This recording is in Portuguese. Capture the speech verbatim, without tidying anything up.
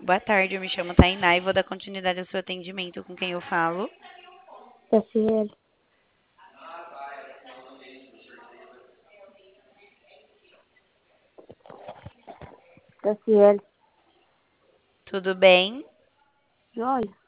Boa tarde, eu me chamo Tainá e vou dar continuidade ao seu atendimento com quem eu falo. Tassiele. Tassiele. Tudo bem? Joia.